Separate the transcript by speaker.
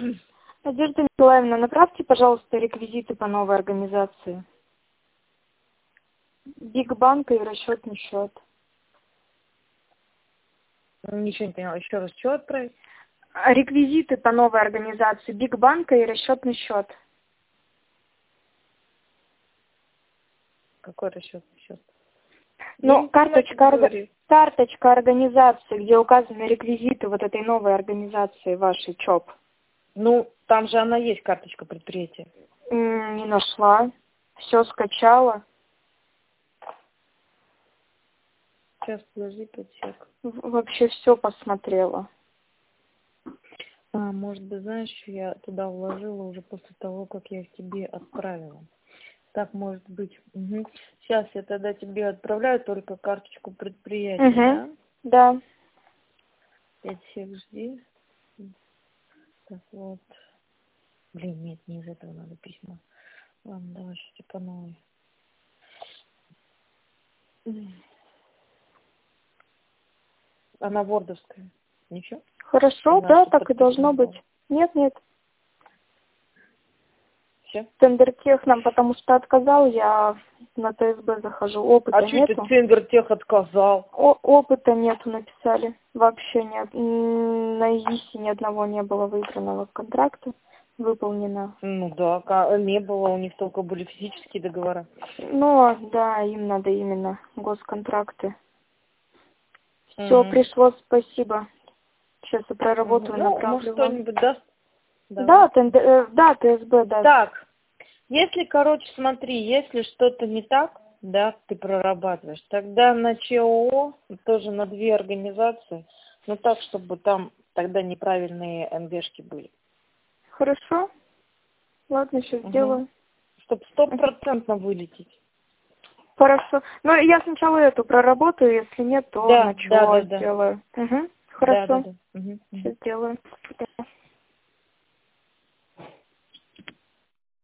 Speaker 1: Надежда Николаевна, направьте, пожалуйста, реквизиты по новой организации. Биг-банк и расчетный счет.
Speaker 2: Ничего не поняла. Еще раз, что отправить?
Speaker 1: Реквизиты по новой организации. Биг-банка и расчетный счет.
Speaker 2: Какой расчетный счет?
Speaker 1: Ну, карточка организации, где указаны реквизиты вот этой новой организации вашей ЧОП.
Speaker 2: Ну, там же она есть, карточка предприятия.
Speaker 1: Не нашла. Все скачала.
Speaker 2: Сейчас, подожди, 5 сек.
Speaker 1: Вообще все посмотрела.
Speaker 2: Может быть, знаешь, я туда вложила уже после того, как я их тебе отправила. Так может быть. Угу. Сейчас я тогда тебе отправляю только карточку предприятия, да?
Speaker 1: Да.
Speaker 2: 5 сек, жди. Так вот. Блин, нет, не из этого надо письма. Ладно, давай сейчас по новой. Она вордовская. Ничего?
Speaker 1: Хорошо, да, так и должно быть. Нет.
Speaker 2: Все?
Speaker 1: Тендертех нам потому что отказал, я на ТСБ захожу. Опыта нету.
Speaker 2: Что ты Тендертех отказал?
Speaker 1: Опыта нету, написали. Вообще нет. На ИИСе ни одного не было выигранного контракта. Выполнено.
Speaker 2: Ну да, не было, у них только были физические договора.
Speaker 1: Ну, да, им надо именно госконтракты. Все, пришло, спасибо. Сейчас я проработаю, направлю.
Speaker 2: Может, кто-нибудь даст?
Speaker 1: Да, ТСБ даст.
Speaker 2: Так, если, смотри, если что-то не так, да, ты прорабатываешь, тогда на ЧОО, тоже на 2 организации, но так, чтобы там тогда неправильные НГшки были.
Speaker 1: Хорошо. Ладно, сейчас сделаю.
Speaker 2: Чтобы 100% вылететь.
Speaker 1: Хорошо. Ну, я сначала эту проработаю, если нет, то на ЧОО сделаю. Хорошо.
Speaker 2: Да.
Speaker 1: Сейчас сделаю.